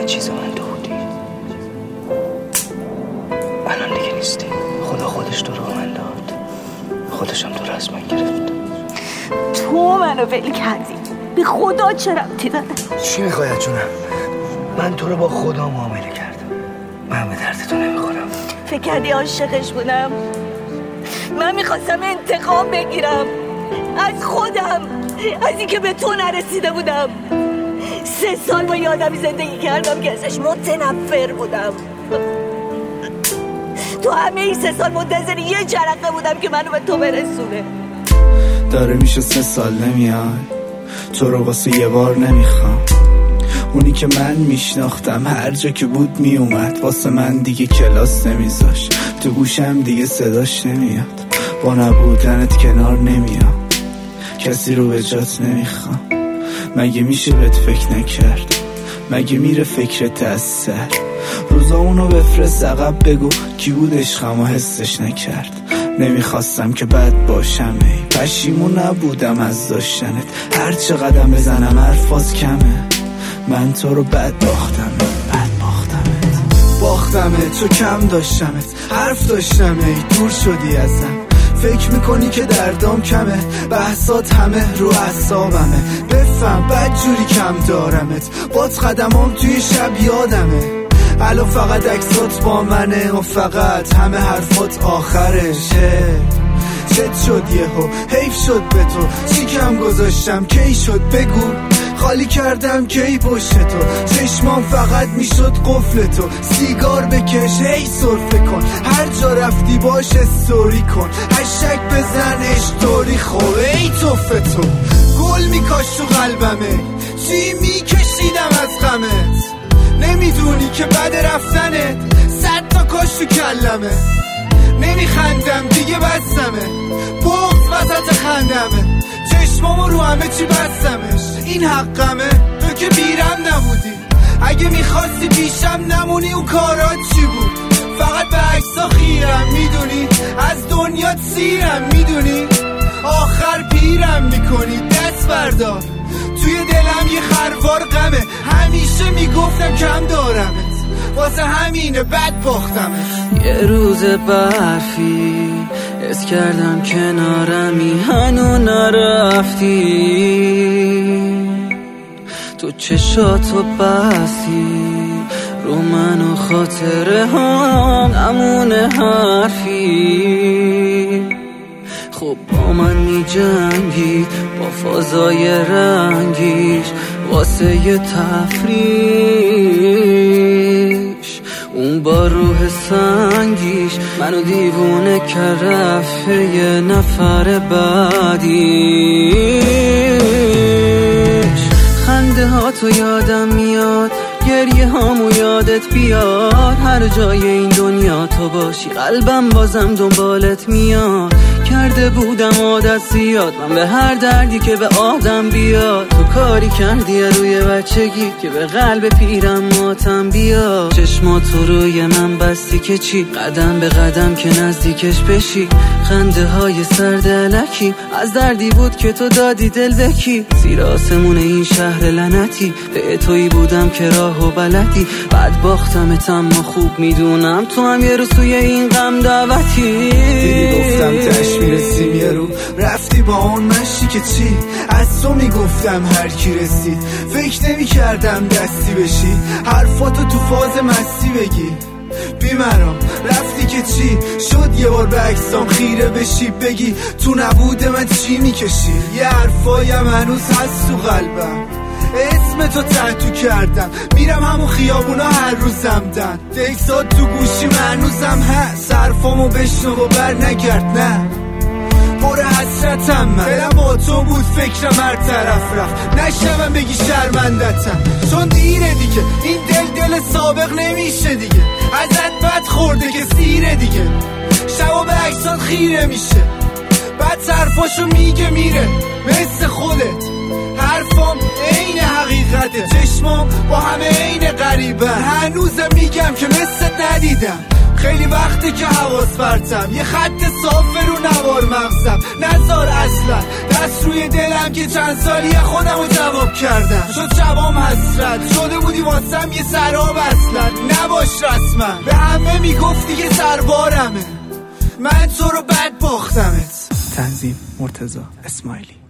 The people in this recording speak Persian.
همه چیز من تو بودی. الان دیگه نیستی. خدا خودش تو رو من داد، خودشم تو رو از من گرفت. تو منو ول کردی، به خدا چه ربطی داره؟ چی میخوای جونم؟ من تو رو با خدا معامله کردم، من به درد تو نمیخورم. فکر کردی عاشقش بودم؟ من میخواستم انتقام بگیرم از خودم، از اینکه به تو نرسیده بودم. 3 سال با یه آدمی زندگی کردم که ازش متنفر بودم. تو همه این 3 سال منتظر یه جرقه بودم که منو به تو برسونه. داره میشه 3 سال نمیای، تو رو واسه یه بار نمیخوام. اونی که من میشناختم هر جا که بود میومد، واسه من دیگه کلاس نمیذاش، تو گوشم دیگه صداش نمیاد. با نبودنت کنار نمیام، کسی رو به جات نمیخوام. مگه میشه بهت فکر نکرد؟ مگه میره فکرت از سر؟ روزا اونو بفرست عقب، بگو کی بود عشقم و حسش نکرد. نمیخواستم که بد باشم، ای پشیمون نبودم از داشتنت. هر چه قدم بزنم حرفاز کمه، من تو رو بد باختمت تو کم داشتمت، حرف داشتم ای دور شدی ازم. فکر میکنی که دردام کمه، بحثات همه رو اعصابمه. بفهم بد جوری کم دارمت، بات قدمام توی شب یادمه. الان فقط عکسات با منه و فقط همه حرفات آخرشه. چت شد یهو، حیف شد به تو، چی کم گذاشتم کی شد بگو. خالی کردم کی پشت تو، چشمام فقط میشد قفل تو. سیگار بکش هی سرفه کن، هر جا رفتی باش استوری کن. هشتگ بزن اشتوری خوب ای توفه تو. گل میکاش تو قلبمه، چی میکشیدم از غمت. نمیدونی که بعد رفتنت 100 تا کاش تو کلمه. نمیخندم دیگه بستمه، بغض وسط خندمه. چشمامو رو همه چی بستمش، این حقمه. تو که بیرم نبودی، اگه میخواستی پیشم نمونی اون کارات چی بود؟ فقط به عکسا خیرم میدونی، از دنیا سیرم میدونی. آخر پیرم میکنی، دست بردار. توی دلم یه خروار غمه، همیشه میگفتم کم دارمت، واسه همینه بد باختمت. یه روز برفی حس کردم کنارمی، هنو نرفتی. تو چشاتو بستی رو من و خاطره هم نمونه حرفی. خب با من می جنگی با فضای رنگیش، واسه یه تفریش. اون با روح سنگیش منو دیوونه کرد، رفته یه نفر بعدیش. خنده ها تو یادم میاد، گریه هامو یادت بیاد. هر جای این دنیا تو باشی قلبم بازم دنبالت میاد. کرده بودم عادت زیاد من به هر دردی که به آدم بیاد. تو کاری کردی روی بچگی که به قلب پیرم ماتم بیاد. چشماتو روی من بستی که چی، قدم به قدم که نزدیکش بشی. خنده های سرد الکی از دردی بود که تو دادی دل بکی. زیر آسمون این شهر لعنتی به تویی بودم که راهو بلدی. بعد باختمت اما خوب میدونم تو هم یه روز توی این غم دعوتی. دیدی گفتم میرسیم یه رو، رفتی با اون مشی که چی. از تو میگفتم هر کی رسید، فکر نمی کردم دستی بشی. حرفاتو تو فاز مستی بگی، بیمرام رفتی که چی. شد یه بار به عکسام خیره بشی، بگی تو نبود من چی میکشی. یه حرفایم هنوز هست تو قلبم، اسم تو تحتو کردم. میرم همون خیابونا هر روزم دن، تکسات تو گوشی هنوزم هست. حرفامو بشنو و بر نگرد، نه پر حسرتم من. دلم با تو بود فکرم هر طرف رفت، نشنوم بگی شرمندتم. چون دیره دیگه این دل سابق نمیشه دیگه. ازت بد خورده که سیره دیگه. شبا به عکسات خیره میشه، بعد حرفاشو میگه میره مثل خودت. حرفم عین حقیقته، چشمم با همه عین غریبه. هنوزم میگم که مثل ندیدم، خیلی وقته که حواس پرتم، یه خط صافه رو نوار مغزم. نذار اصلا دست روی دلم که چند سالی خودم رو جواب کردم. شد جوام حسرت شده بودی واسم یه سراب، اصلا نباش رسما. به همه میگفتی که سربارمه، من تو رو بد باختمت. تنظیم مرتضی اسماعیلی.